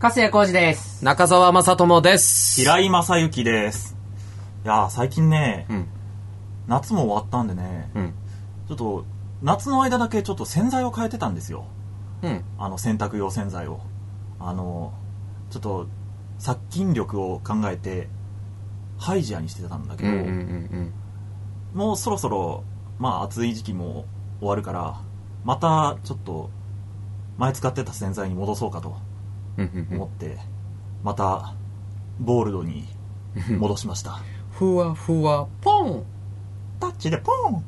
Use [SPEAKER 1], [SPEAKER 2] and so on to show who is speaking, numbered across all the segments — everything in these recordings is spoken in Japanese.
[SPEAKER 1] 粕谷浩二です。
[SPEAKER 2] 中澤正智です。
[SPEAKER 3] 平井正幸です。いや最近ね、夏も終わったんでね、ちょっと夏の間だけちょっと洗剤を変えてたんですよ。洗濯用洗剤をちょっと殺菌力を考えてハイジアにしてたんだけど、もうそろそろ暑い時期も終わるからまたちょっと前使ってた洗剤に戻そうかと思ってまたボールドに戻しました。
[SPEAKER 2] ふわふわポン
[SPEAKER 3] タッチでポン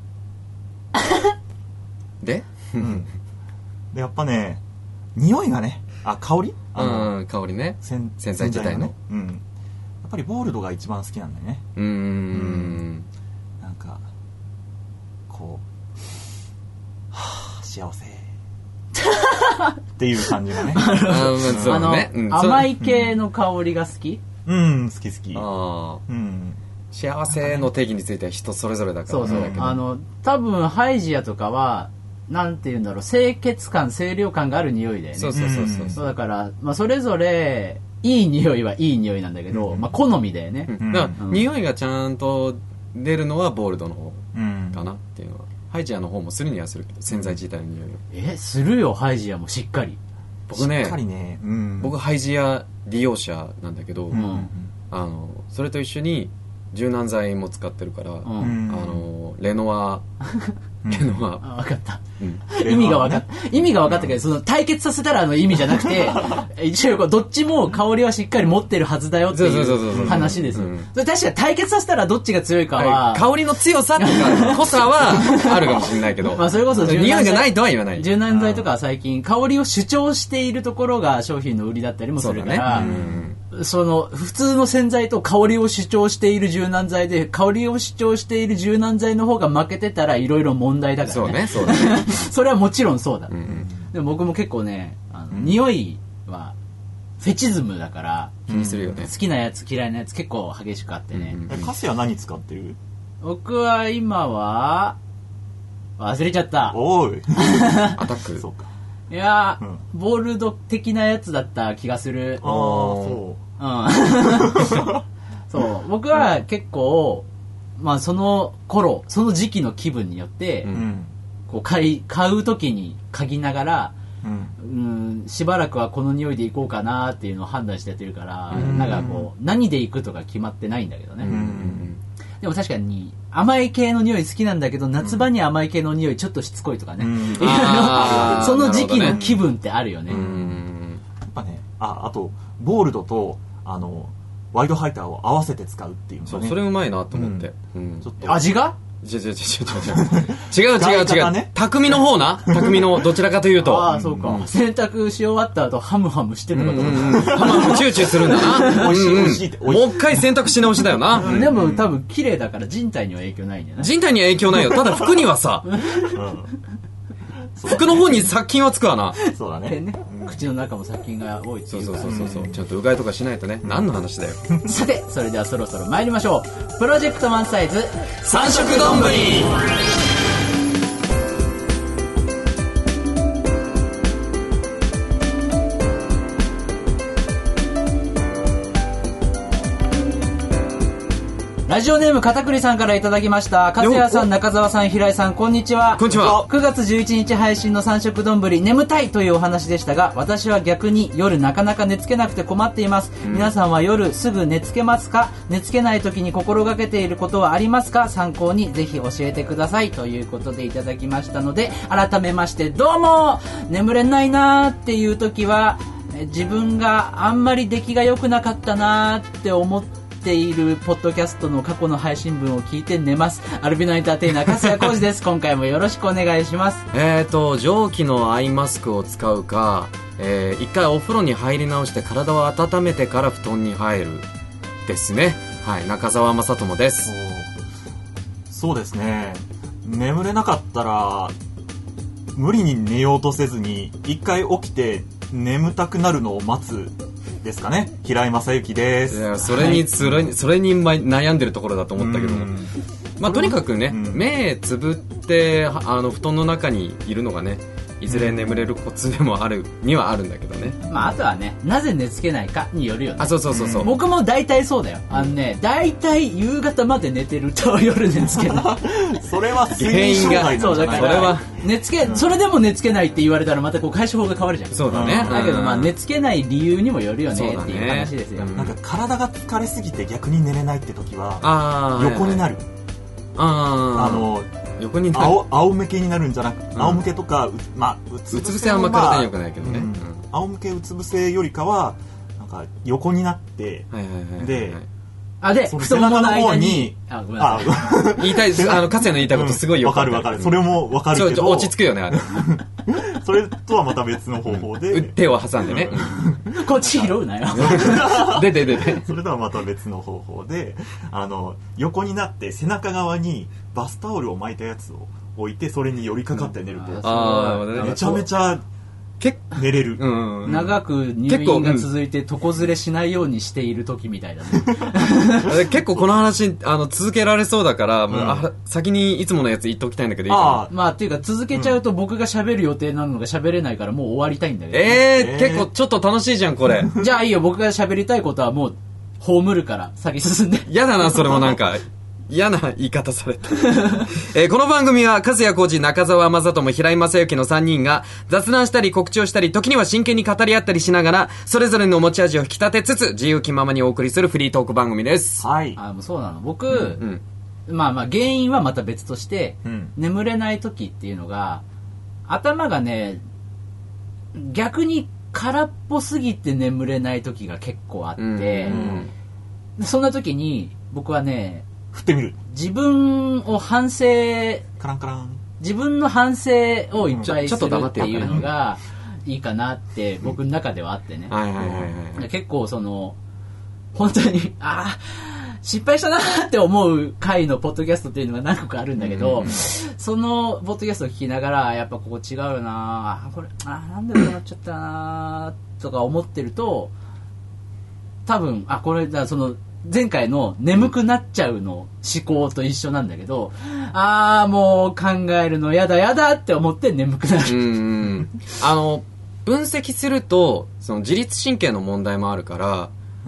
[SPEAKER 2] で、
[SPEAKER 3] でやっぱね匂いがね香り
[SPEAKER 2] 香りね洗剤自体の、
[SPEAKER 3] やっぱりボールドが一番好きなんだよね。なんかこう幸せっていう感じがね
[SPEAKER 1] 甘い系の香りが好き？
[SPEAKER 3] 好き
[SPEAKER 2] 幸せの定義については人それぞれだから。
[SPEAKER 1] 多分ハイジアとかはなんていうんだろう、清潔感清涼感がある匂いだよね。そうだから、それぞれいい匂いはいい匂いなんだけど、好みだよね。
[SPEAKER 2] 匂いがちゃんと出るのはボールドの方かなっていうのは。ハイジアの方もするにはするけど、洗剤自体の匂いを。
[SPEAKER 1] するよ、ハイジアもしっかり。
[SPEAKER 2] 僕ね、僕ハイジア利用者なんだけど、それと一緒に柔軟剤も使ってるから、レノア分
[SPEAKER 1] かった、意味が分かったけど、その対決させたら意味じゃなくて一応どっちも香りはしっかり持ってるはずだよっていう話です。確かに対決させたらどっちが強いかは、
[SPEAKER 2] 香りの強さとか濃さはあるかもしれないけど
[SPEAKER 1] それこそ
[SPEAKER 2] 匂いがないとは言わない。
[SPEAKER 1] 柔軟剤とか最近香りを主張しているところが商品の売りだったりもするから、その普通の洗剤と香りを主張している柔軟剤で、香りを主張している柔軟剤の方が負けてたらいろいろ問題だからね。そうねそれはもちろんそうだ。でも僕も結構ね、匂いはフェチズムだから
[SPEAKER 2] 気にするよね。
[SPEAKER 1] 好きなやつ嫌いなやつ結構激しくあってね。
[SPEAKER 3] カスヤ何使ってる？
[SPEAKER 1] 僕は今は忘れちゃった。
[SPEAKER 3] おい
[SPEAKER 2] アタック。
[SPEAKER 3] そうか。
[SPEAKER 1] いや、ボールド的なやつだった気がする。そう僕は結構その頃その時期の気分によって、こう買う時に嗅ぎながら、しばらくはこの匂いでいこうかなっていうのを判断してやってるから、なんかこう何でいくとか決まってないんだけどね。でも確かに甘い系の匂い好きなんだけど、夏場に甘い系の匂いちょっとしつこいとかね、その時期の気分ってあるよね。
[SPEAKER 3] やっぱね、あとボールドとワイドハイターを合わせて使うっていうのがね、
[SPEAKER 2] それうまいなと思って、
[SPEAKER 1] ちょっと味が
[SPEAKER 2] 違う匠の方な。匠のどちらかというと
[SPEAKER 1] そうか、洗濯し終わった後ハムハムしてるのかと思った。
[SPEAKER 2] ハムハムチューチューするんだな。
[SPEAKER 3] 美味しいって
[SPEAKER 2] もう一回洗濯し直しだよな。
[SPEAKER 1] でも多分綺麗だから人体には影響ないんだよね。
[SPEAKER 2] 人体には影響ないよ。ただ服にはさ服の方に殺菌はつくわな。
[SPEAKER 3] そうだね。
[SPEAKER 1] 口の中も殺菌が多いっていうから。
[SPEAKER 2] そうちゃんとうがいとかしないとね。何の話だよ。
[SPEAKER 1] さて、それではそろそろ参りましょう。プロジェクトマンサイズ
[SPEAKER 2] 三色丼。
[SPEAKER 1] ラジオネーム片栗さんからいただきました。粕谷さん、中澤さん、平井さん、こんにちは。
[SPEAKER 2] こんにちは。
[SPEAKER 1] 9月11日配信の三色丼、眠たいというお話でしたが、私は逆に夜なかなか寝つけなくて困っています。皆さんは夜すぐ寝つけますか？寝つけない時に心がけていることはありますか？参考にぜひ教えてくださいということでいただきましたので、改めましてどうも。眠れないなーっていう時は、自分があんまり出来が良くなかったなーって思っているポッドキャストの過去の配信分を聞いて寝ます。アルビノエンターテイナー粕谷浩二です。今回もよろしくお願いします。
[SPEAKER 2] 蒸気のアイマスクを使うか、一回お風呂に入り直して体を温めてから布団に入るですね。はい、中澤正智です。
[SPEAKER 3] そうですね。眠れなかったら無理に寝ようとせずに一回起きて眠たくなるのを待つですかね。平井正幸です。
[SPEAKER 2] いや、それに悩んでるところだと思ったけども、とにかくね、目つぶって布団の中にいるのがねいずれ眠れるコツでもあるにはあるんだけどね。
[SPEAKER 1] まあ、あとはね、なぜ寝つけないかによるよね。
[SPEAKER 2] あ、そうそうそうそう。
[SPEAKER 1] 僕も大体そうだよ。大体夕方まで寝てると夜寝つけない。
[SPEAKER 3] それは睡眠障害なんじゃない？
[SPEAKER 1] そうだからそれでも寝つけないって言われたらまたこう解消法が変わるじゃん。
[SPEAKER 2] そうだね。
[SPEAKER 1] だけどまあ寝つけない理由にもよるよねっていう話ですよ。
[SPEAKER 3] なんか体が疲れすぎて逆に寝れないって時は横になる。
[SPEAKER 2] 横になる。
[SPEAKER 3] 仰向けになるんじゃなく、仰向けとか、まあ
[SPEAKER 2] うつ伏せはあんま体に良くないけどね。
[SPEAKER 3] 仰向けうつ伏せよりかはなんか横になってで。
[SPEAKER 1] で、太ももの間に、
[SPEAKER 2] ごめんなさい。言いたい、かつやの言いたいことすごいよく
[SPEAKER 3] わかる。それもわかるけど。
[SPEAKER 2] 落ち着くよね、あれ。
[SPEAKER 3] それとはまた別の方法で。
[SPEAKER 2] 手を挟んでね。
[SPEAKER 1] こっち拾うなよ。
[SPEAKER 2] で。
[SPEAKER 3] それとはまた別の方法で、横になって背中側にバスタオルを巻いたやつを置いて、それに寄りかかって寝ると。めちゃめちゃ、寝れる、
[SPEAKER 1] 長く入院が続いて床ずれしないようにしている時みたいだね。
[SPEAKER 2] 結構この話続けられそうだから、先にいつものやつ言っときたいんだけどいいかな。
[SPEAKER 1] まあっていうか続けちゃうと僕が喋る予定なのが喋れないからもう終わりたいんだけど、
[SPEAKER 2] 結構ちょっと楽しいじゃんこれ。
[SPEAKER 1] じゃあいいよ、僕が喋りたいことはもう葬るから先進んで。
[SPEAKER 2] やだなそれもなんか嫌な言い方された。この番組は、粕谷浩二、中澤正人、平井正幸の3人が、雑談したり告知をしたり、時には真剣に語り合ったりしながら、それぞれの持ち味を引き立てつつ、自由気ままにお送りするフリートーク番組です。
[SPEAKER 3] はい。
[SPEAKER 1] もうそうなの。僕、まあ原因はまた別として、眠れない時っていうのが、頭がね、逆に空っぽすぎて眠れない時が結構あって、そんな時に、僕はね、
[SPEAKER 3] 振ってみる。
[SPEAKER 1] 自分を反省、
[SPEAKER 3] カランカラン。
[SPEAKER 1] 自分の反省をいっぱいするっていうのがいいかなって僕の中ではあってね。結構本当に、失敗したなって思う回のポッドキャストっていうのが何個かあるんだけど、そのポッドキャストを聞きながら、やっぱここ違うよな、これ、なんでこうなっちゃったなとか思ってると、多分、これだ、前回の眠くなっちゃうの思考と一緒なんだけど、もう考えるのやだって思って眠くなる。
[SPEAKER 2] 分析すると、自律神経の問題もあるから、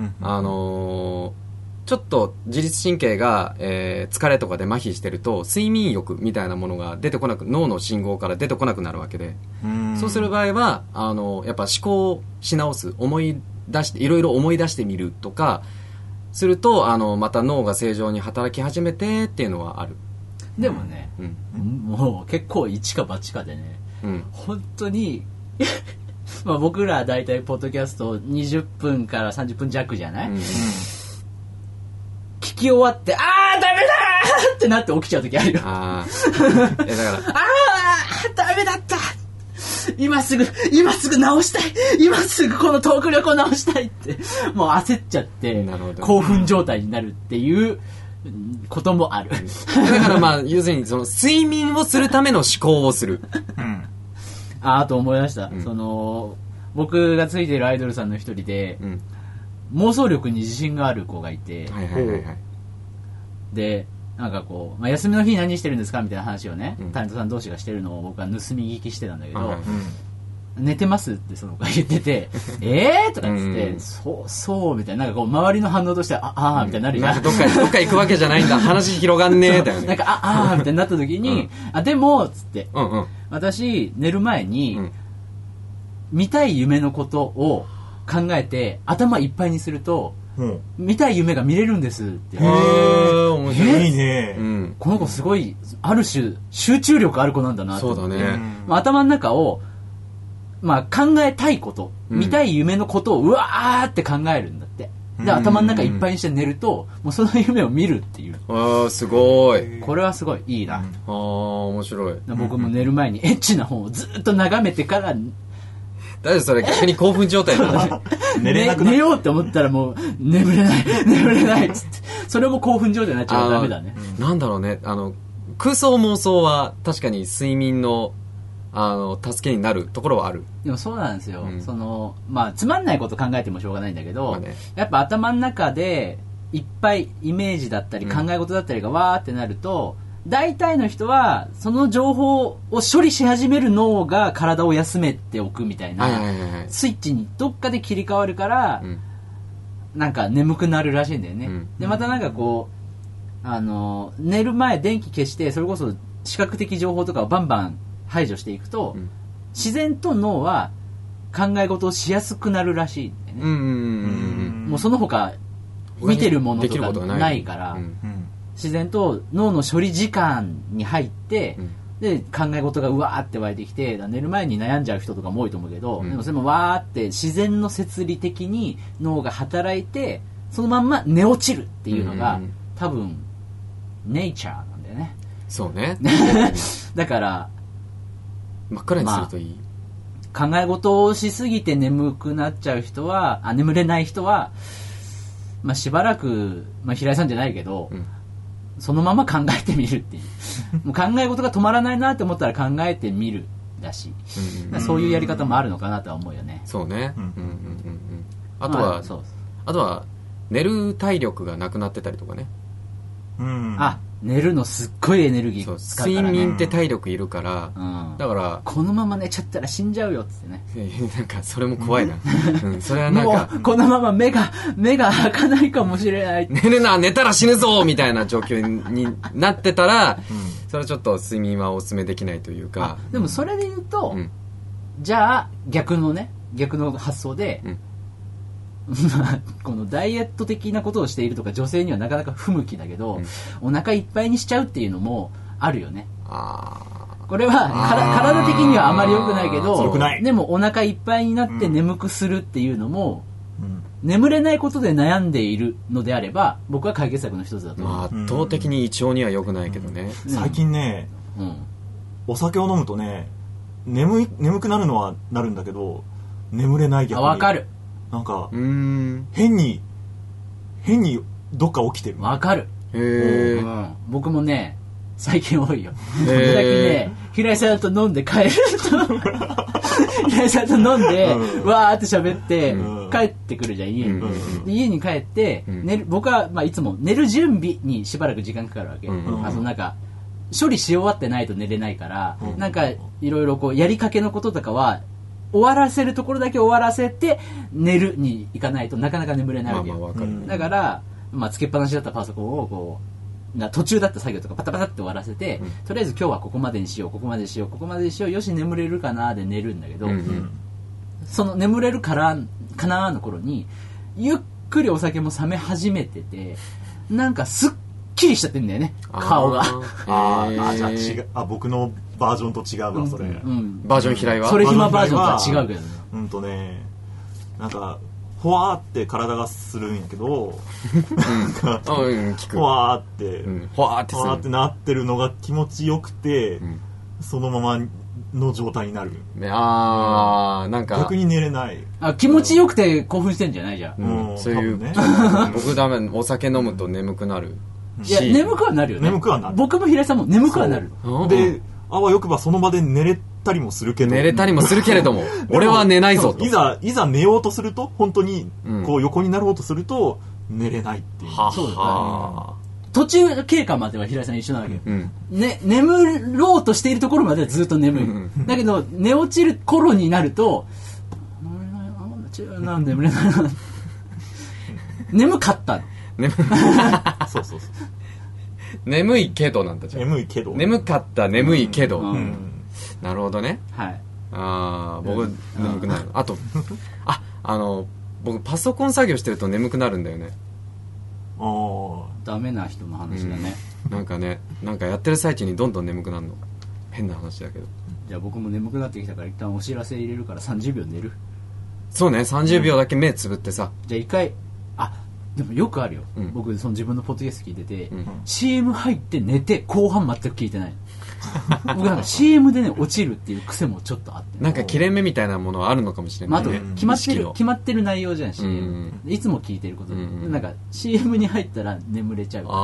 [SPEAKER 2] ちょっと自律神経が、疲れとかで麻痺してると、睡眠欲みたいなものが出てこなく、脳の信号から出てこなくなるわけで、そうする場合は、やっぱ思考し直す、いろいろ思い出してみるとか、するとまた脳が正常に働き始めてっていうのはある。
[SPEAKER 1] でもね、もう結構一か八かでね、本当にまあ僕らだいたいポッドキャスト20分から30分弱じゃない、聞き終わってダメだーってなって起きちゃう時あるよ。だからダメだった今すぐ直したい、今すぐこのトーク力を直したいってもう焦っちゃって興奮状態になるっていうこともある。
[SPEAKER 2] だからまあ要するに睡眠をするための思考をする。
[SPEAKER 1] あと思い出した、僕がついてるアイドルさんの一人で、妄想力に自信がある子がいて、でなんかこう、休みの日何してるんですかみたいな話をね、タレントさん同士がしてるのを僕は盗み聞きしてたんだけど、寝てますってその子が言っててとか言ってそうみたいな、なんかこう周りの反応としてみたいになるじゃん。
[SPEAKER 2] どっか行くわけじゃないんだ、話広がんねえだよね。
[SPEAKER 1] なんかみたいになった時に、でもつって、私寝る前に、見たい夢のことを考えて頭いっぱいにすると、見たい夢が見れるんですって。
[SPEAKER 3] 面白いね。
[SPEAKER 1] この子すごいある種集中力ある子なんだなと思って。
[SPEAKER 2] そうだね。
[SPEAKER 1] 頭の中を考えたいこと、見たい夢のことをうわーって考えるんだって。で頭の中いっぱいにして寝るともうその夢を見るっていう。
[SPEAKER 2] すごい。
[SPEAKER 1] これはすごいいいな。
[SPEAKER 2] 面白い。
[SPEAKER 1] 僕も寝る前にエッチな本をずっと眺めてから
[SPEAKER 2] だってそれ逆に興奮状態だね。
[SPEAKER 1] 寝ようって思ったらもう眠れないっつって、それも興奮状態になっちゃうとダメだね。
[SPEAKER 2] なんだろうね、空想妄想は確かに睡眠の助けになるところはある。
[SPEAKER 1] でもそうなんですよ、つまんないこと考えてもしょうがないんだけど、やっぱ頭の中でいっぱいイメージだったり考え事だったりがわーってなると、 大体の人はその情報を処理し始める脳が体を休めておくみたいなスイッチにどっかで切り替わるから、なんか眠くなるらしいんだよね、でまたなんかこう寝る前電気消してそれこそ視覚的情報とかをバンバン排除していくと、自然と脳は考え事をしやすくなるらしいんだよね。もうその他見てるものとかないから、自然と脳の処理時間に入って、で考え事がうわーって湧いてきて、寝る前に悩んじゃう人とかも多いと思うけど、でもそれもわーって自然の摂理的に脳が働いてそのまんま寝落ちるっていうのが、多分ネイチャーなんだよね。
[SPEAKER 2] そうね
[SPEAKER 1] だから
[SPEAKER 2] 真っ暗にするといい、
[SPEAKER 1] 考え事をしすぎて眠くなっちゃう人は、眠れない人は、しばらく、平井さんじゃないけど、そのまま考えてみるっていうもう考え事が止まらないなって思ったら考えてみるだし、そういうやり方もあるのかなとは思うよね。
[SPEAKER 2] そうね、あとは寝る体力がなくなってたりとかね、
[SPEAKER 1] 寝るのすっごいエネルギー使うからね。
[SPEAKER 2] 睡眠って体力いるから、だから
[SPEAKER 1] このまま寝ちゃったら死んじゃうよっつってね
[SPEAKER 2] なんかそれも怖いな、それはなんか
[SPEAKER 1] もうこのまま目が開かないかもしれない、
[SPEAKER 2] 寝るな、寝たら死ぬぞみたいな状況になってたら、それはちょっと睡眠はお勧めできないというか。
[SPEAKER 1] でもそれで言うと、じゃあ逆の発想で、このダイエット的なことをしているとか女性にはなかなか不向きだけど、お腹いっぱいにしちゃうっていうのもあるよね。これは体的にはあまり良くないけど、でもお腹いっぱいになって眠くするっていうのも、眠れないことで悩んでいるのであれば僕は解決策の一つだと思う。
[SPEAKER 2] 圧倒的に胃腸には良くないけどね、
[SPEAKER 3] 最近ね、お酒を飲むとね、眠くなるのはなるんだけど眠れない。逆に
[SPEAKER 1] 分かる。
[SPEAKER 3] なんか変にどっか起きてる。
[SPEAKER 1] わかる。僕もね最近多いよ。最近ね平井さんと飲んで帰ると平井さんと飲んでわーって喋って帰ってくるじゃん、家に。家に帰って僕はいつも寝る準備にしばらく時間かかるわけ。なんか処理し終わってないと寝れないから、なんかいろいろこうやりかけのこととかは終わらせるところだけ終わらせて寝るに行かないとなかなか眠れないわけよ。だから、つけっぱなしだったパソコンをこう途中だった作業とかパタパタって終わらせて、とりあえず今日はここまでにしよう、ここまでしよう、ここまでしよう、よし眠れるかなで寝るんだけど、その眠れるかなの頃にゆっくりお酒も冷め始めてて、なんかすっきりしちゃってんだよね、顔が。
[SPEAKER 3] じゃあ違う、僕のバージョンと違うわ、それ。
[SPEAKER 2] バージョン平井は
[SPEAKER 1] それ暇バージョンとは違うけど
[SPEAKER 3] ね。なんかほわーって体がするんやけど、なんかほわーってなってるのが気持ちよくて、そのままの状態になる。
[SPEAKER 2] なんか
[SPEAKER 3] 逆に寝れない。
[SPEAKER 1] 気持ちよくて興奮してんじゃないじゃん。
[SPEAKER 2] そういうね。僕ダメ、お酒飲むと眠くなる。
[SPEAKER 1] いや眠くはなるよね。僕も平井さんも眠くはなる。
[SPEAKER 3] で、あわよくばその場で寝れたりもするけども
[SPEAKER 2] 俺は寝ないぞと。
[SPEAKER 3] いざ寝ようとすると、本当にこう横になろうとすると寝れないっていう。
[SPEAKER 1] そうだね。途中経過までは平井さん一緒なわけよ。眠ろうとしているところまではずっと眠い。だけど寝落ちる頃になるとなんで眠れないの眠かったの。
[SPEAKER 3] そう
[SPEAKER 2] 眠いけどなんだじゃん。眠かった、眠いけど。なるほどね。僕眠くなる。あと僕パソコン作業してると眠くなるんだよね。
[SPEAKER 1] ダメな人の話だね。
[SPEAKER 2] なんかね、なんかやってる最中にどんどん眠くなるの。変な話だけど。
[SPEAKER 1] じゃあ僕も眠くなってきたから一旦お知らせ入れるから30秒寝る。
[SPEAKER 2] そうね、30秒だけ目つぶってさ。
[SPEAKER 1] じゃあ一回でもよくあるよ、僕その自分のポッドキャスト聞いてて、CM 入って寝て後半全く聞いてない僕なんか CM でね落ちるっていう癖もちょっとあって、
[SPEAKER 2] なんか切れ目みたいなものはあるのかもしれないね。
[SPEAKER 1] あと決まってる内容じゃん CM、いつも聞いてることで、なんか CM に入ったら眠れちゃうから。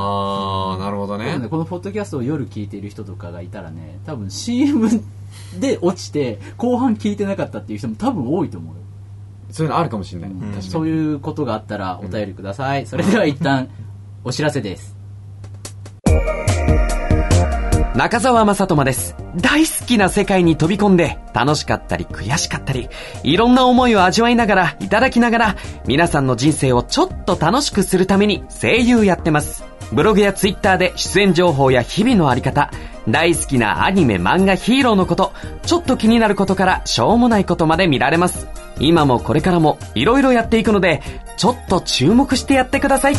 [SPEAKER 2] なるほどね。
[SPEAKER 1] このポッドキャストを夜聞いてる人とかがいたらね、多分 CM で落ちて後半聞いてなかったっていう人も多分多いと思うよ。
[SPEAKER 2] そういうのあるかもしれない、確かに。
[SPEAKER 1] そういうことがあったらお便りください。それでは一旦お知らせです。
[SPEAKER 4] 中澤正人です。大好きな世界に飛び込んで、楽しかったり悔しかったり、いろんな思いを味わいながら、いただきながら、皆さんの人生をちょっと楽しくするために声優やってます。ブログやツイッターで出演情報や日々のあり方、大好きなアニメ、漫画、ヒーローのこと、ちょっと気になることからしょうもないことまで見られます。今もこれからもいろいろやっていくので、ちょっと注目してやってください。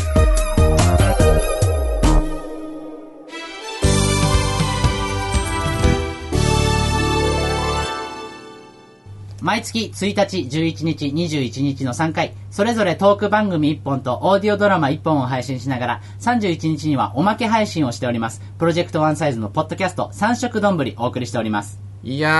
[SPEAKER 1] 毎月1日、11日、21日の3回、それぞれトーク番組1本とオーディオドラマ1本を配信しながら、31日にはおまけ配信をしております。プロジェクトワンサイズのポッドキャスト3色丼お送りしております。
[SPEAKER 2] いや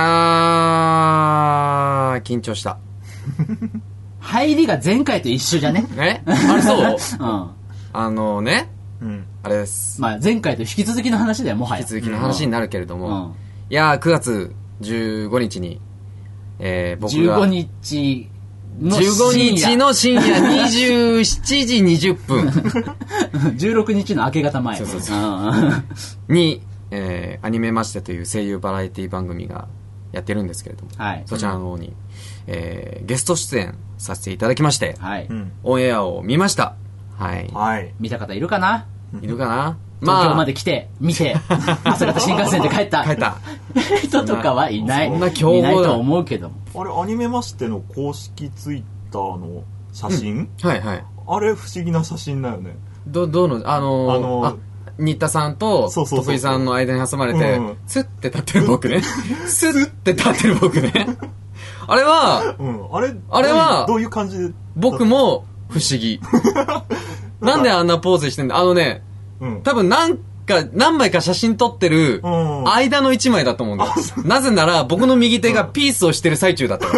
[SPEAKER 2] ー、緊張した。
[SPEAKER 1] 入りが前回と一緒じゃね？
[SPEAKER 2] あれそう？
[SPEAKER 1] うん。
[SPEAKER 2] あれです。
[SPEAKER 1] まあ前回と引き続きの話だよ、もはや。
[SPEAKER 2] 引き続きの話になるけれども、いやー、9月15日に、僕が
[SPEAKER 1] 15日
[SPEAKER 2] の深夜27時20分
[SPEAKER 1] 16日の明け方前
[SPEAKER 2] に、アニメましてという声優バラエティ番組がやってるんですけれども、はい、そちらの方に、ゲスト出演させていただきまして、はい、オンエアを見ました。はい
[SPEAKER 1] はい、見た方いるかな？
[SPEAKER 2] いるかな？
[SPEAKER 1] 東京まで来て、見て、朝方新幹線で帰った人とかはいない。
[SPEAKER 2] そんな強豪だ。
[SPEAKER 1] いないと思うけども。
[SPEAKER 3] あれ、アニメましての公式ツイッターの写真、
[SPEAKER 2] はいはい。
[SPEAKER 3] あれ不思議な写真だよね。
[SPEAKER 2] どの、新田さんと徳井さんの間に挟まれて、スッて立ってる僕ね。スッて立ってる僕ね。あれは、あれは、
[SPEAKER 3] どういう感じで
[SPEAKER 2] 僕も不思議。なんであんなポーズしてんだ？多分何枚か写真撮ってる間の1枚だと思うんだよ。なぜなら僕の右手がピースをしてる最中だったから。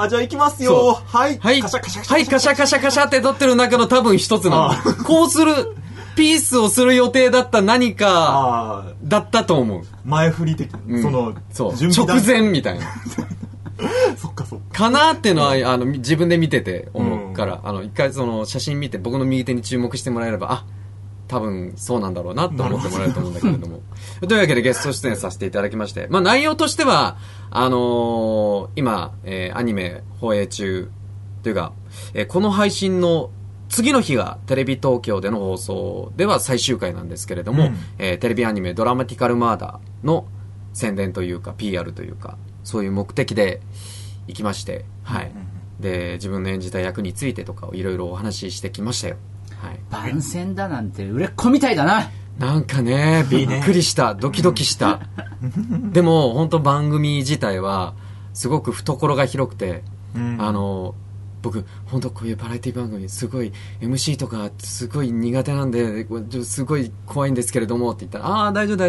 [SPEAKER 3] じゃあ行きますよ。はい。
[SPEAKER 2] カシャカシャカシャって撮ってる中の多分一つなの。こうする、ピースをする予定だった何かだったと思う。
[SPEAKER 3] 前振り的、
[SPEAKER 2] 準備直前みたいな。
[SPEAKER 3] そっか。
[SPEAKER 2] かなっていうのは、自分で見てて思うから、一回その写真見て僕の右手に注目してもらえれば、多分そうなんだろうなと思ってもらえると思うんだけれども。というわけでゲスト出演させていただきまして、まあ内容としては、今、アニメ放映中というか、この配信の次の日がテレビ東京での放送では最終回なんですけれども、テレビアニメドラマティカルマーダーの宣伝というか PR というか、そういう目的で行きまして、はい。で、自分の演じた役についてとかをいろいろお話ししてきましたよ。はい。
[SPEAKER 1] 番宣だなんて売れっ子みたいだな。
[SPEAKER 2] なんかね、びっくりした。ドキドキした。でも、本当番組自体は、すごく懐が広くて、僕、本当こういうバラエティ番組、すごい MC とかすごい苦手なんで、すごい怖いんですけれどもって言ったら、大丈夫です。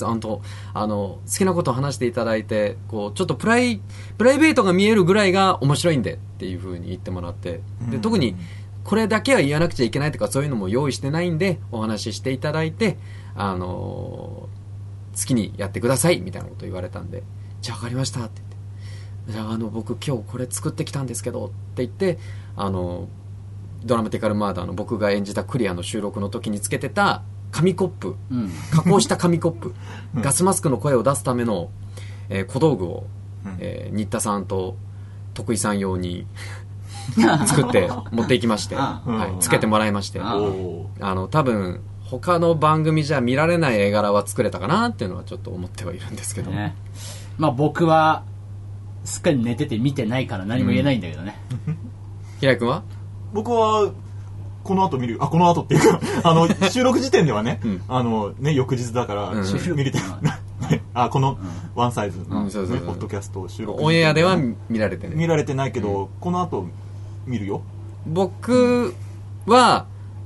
[SPEAKER 2] 好きなことを話していただいて、こう、ちょっとプライベートが見えるぐらいが面白いんでっていう風に言ってもらって、で、特にこれだけは言わなくちゃいけないとかそういうのも用意してないんで、お話ししていただいて、好きにやってくださいみたいなこと言われたんで、じゃあ分かりましたって言って。じゃあ僕今日これ作ってきたんですけどって言ってドラマティカルマーダーの僕が演じたクリアの収録の時につけてた紙コップ、加工した紙コップ、ガスマスクの声を出すための、小道具を、新田さんと徳井さん用に作って持っていきまして、はい、つけてもらいまして、多分他の番組じゃ見られない絵柄は作れたかなっていうのはちょっと思ってはいるんですけど、
[SPEAKER 1] まあ僕はすっかり寝てて見てないから何も言えないんだけどね。
[SPEAKER 2] 平井君は？
[SPEAKER 3] 僕はこの後見る。この後っていうか収録時点ではね、翌日だから見れてこのワンサイズのポッドキャスト収録
[SPEAKER 2] オンエアでは見られてない。
[SPEAKER 3] 見られてないけど、この後見るよ。
[SPEAKER 2] 僕は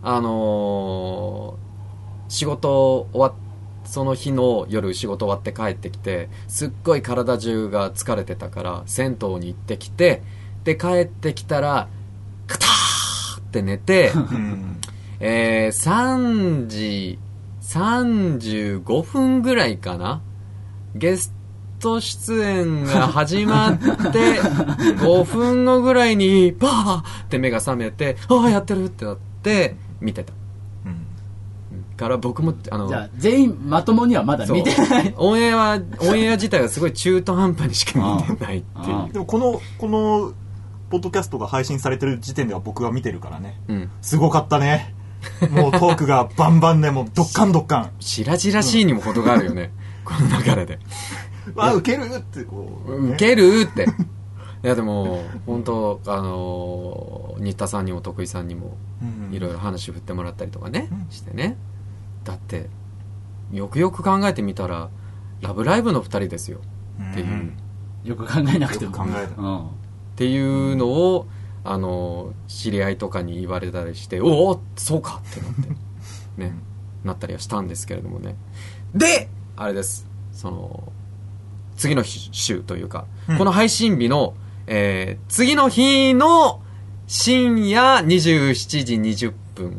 [SPEAKER 2] 仕事終わってその日の夜仕事終わって帰ってきてすっごい体中が疲れてたから銭湯に行ってきて、で帰ってきたらカターって寝て3時35分ぐらいかな、ゲスト出演が始まって5分後ぐらいにバーって目が覚めて、やってるってなって見てた。 から僕も
[SPEAKER 1] じゃあ全員まともにはまだ見てない。
[SPEAKER 2] オンエア自体はすごい中途半端にしか見てないっていう。
[SPEAKER 3] でもこのポッドキャストが配信されてる時点では僕は見てるからね、すごかったね。もうトークがバンバンでもうドッカンドッカン、
[SPEAKER 2] 白々しいにも程があるよね、この流れで。
[SPEAKER 3] わあウケるってこう、
[SPEAKER 2] ウケるって。いやでも本当新田さんにも徳井さんにもいろいろ話振ってもらったりとかね、してね。だってよくよく考えてみたらラブライブの2人ですよっていう、
[SPEAKER 1] よく考えなくても
[SPEAKER 2] っていうのを知り合いとかに言われたりして、おおそうかってなってねなったりはしたんですけれどもね。であれです、その次の週というか、この配信日の、次の日の深夜27時20分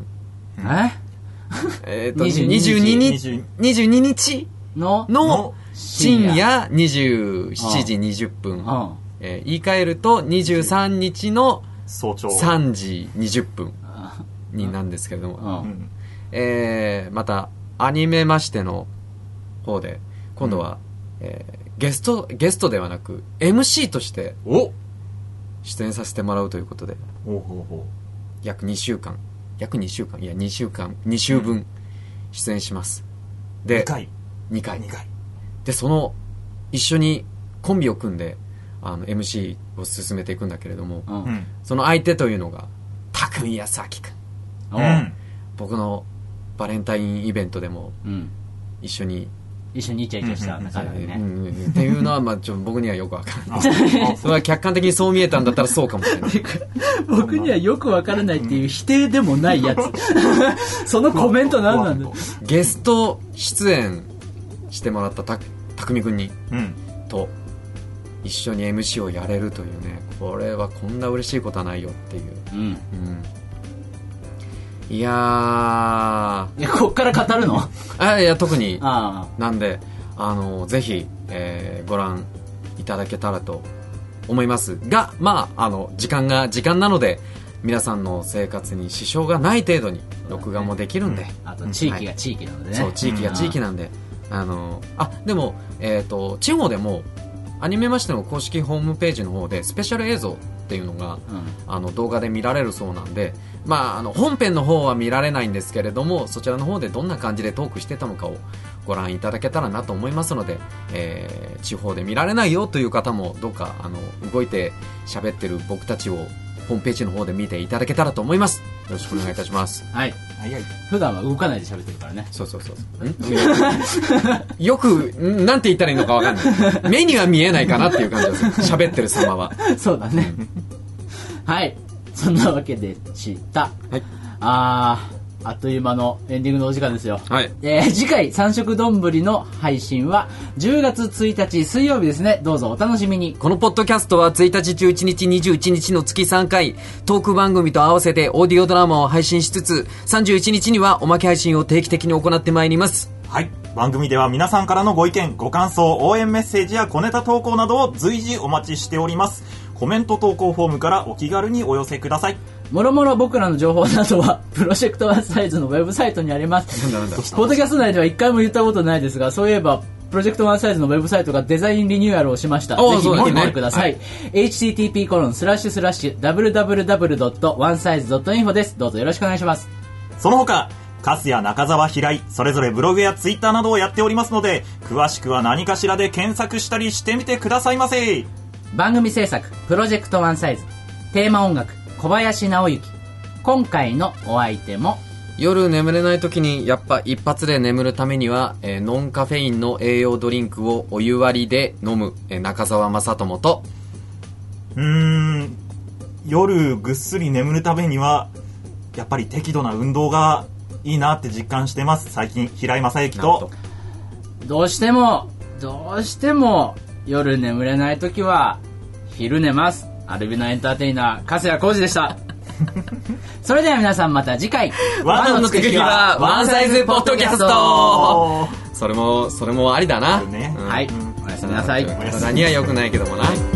[SPEAKER 2] 22日の深夜27時20分、言い換えると23日の
[SPEAKER 3] 早朝
[SPEAKER 2] 3時20分になんですけれども、またアニメましての方で今度は、ゲストではなく MC として出演させてもらうということで、約2週間2週分出演します。で2回で、その一緒にコンビを組んでMC を進めていくんだけれども、その相手というのが匠康明君、僕のバレンタインイベントでも一緒に
[SPEAKER 1] イチャイチャした中でね、
[SPEAKER 2] っていうのは僕にはよくわからない。それは客観的にそう見えたんだったらそうかもしれない。
[SPEAKER 1] 僕にはよくわからないっていう否定でもないやつ。そのコメント何なんだ。
[SPEAKER 2] ゲスト出演してもらった匠君に、と一緒に MC をやれるというね、これはこんな嬉しいことはないよっていう、いや
[SPEAKER 1] こっから語るの？
[SPEAKER 2] いや特になんでぜひ、ご覧いただけたらと思いますが、時間なので皆さんの生活に支障がない程度に録画もできるんで、
[SPEAKER 1] あと地域が地域なのでね、
[SPEAKER 2] そう地域が地域なんで、でも地方でもアニメましての公式ホームページの方でスペシャル映像っていうのが、動画で見られるそうなんで、本編の方は見られないんですけれども、そちらの方でどんな感じでトークしてたのかをご覧いただけたらなと思いますので、地方で見られないよという方もどうか動いて喋ってる僕たちをホームページの方で見ていただけたらと思います。よろしくお願いいたします。
[SPEAKER 1] はい。普段は動かないで喋ってるからね。
[SPEAKER 2] そうよくなんて言ったらいいのかわかんない。目には見えないかなっていう感じです。喋ってる様は。
[SPEAKER 1] そうだね。はい。そんなわけでした。
[SPEAKER 2] はい。
[SPEAKER 1] あっという間のエンディングのお時間ですよ。
[SPEAKER 2] はい。
[SPEAKER 1] 次回三色丼の配信は10月1日水曜日ですね。どうぞお楽しみに。
[SPEAKER 2] このポッドキャストは1日、11日、21日の月3回トーク番組と合わせてオーディオドラマを配信しつつ、31日にはおまけ配信を定期的に行ってまいります。
[SPEAKER 3] はい。番組では皆さんからのご意見、ご感想、応援メッセージや小ネタ投稿などを随時お待ちしております。コメント投稿フォームからお気軽にお寄せください。
[SPEAKER 1] もろもろ僕らの情報などはプロジェクトワンサイズのウェブサイトにあります。ポッドキャスト内では一回も言ったことないですが、そういえばプロジェクトワンサイズのウェブサイトがデザインリニューアルをしました。ぜひ見てみてください。http://www.onesize.info です。どうぞよろしくお願いします。
[SPEAKER 3] その他カスや中澤平井それぞれブログやツイッターなどをやっておりますので、詳しくは何かしらで検索したりしてみてくださいませ。
[SPEAKER 1] 番組制作プロジェクトワンサイズ、テーマ音楽小林直之。今回のお相手も、
[SPEAKER 2] 夜眠れない時にやっぱ一発で眠るためには、ノンカフェインの栄養ドリンクをお湯割りで飲む、中澤正智と、
[SPEAKER 3] 夜ぐっすり眠るためにはやっぱり適度な運動がいいなって実感してます。最近平井正幸と。
[SPEAKER 1] どうしても夜眠れない時は昼寝ます。アルビナエンターテイナー粕谷浩二でした。それでは皆さんまた次回。
[SPEAKER 2] ワンのつく日はワンサイズポッドキャスト。それもありだな。
[SPEAKER 1] はい。おやすみなさい。
[SPEAKER 2] 体には良くないけどもな。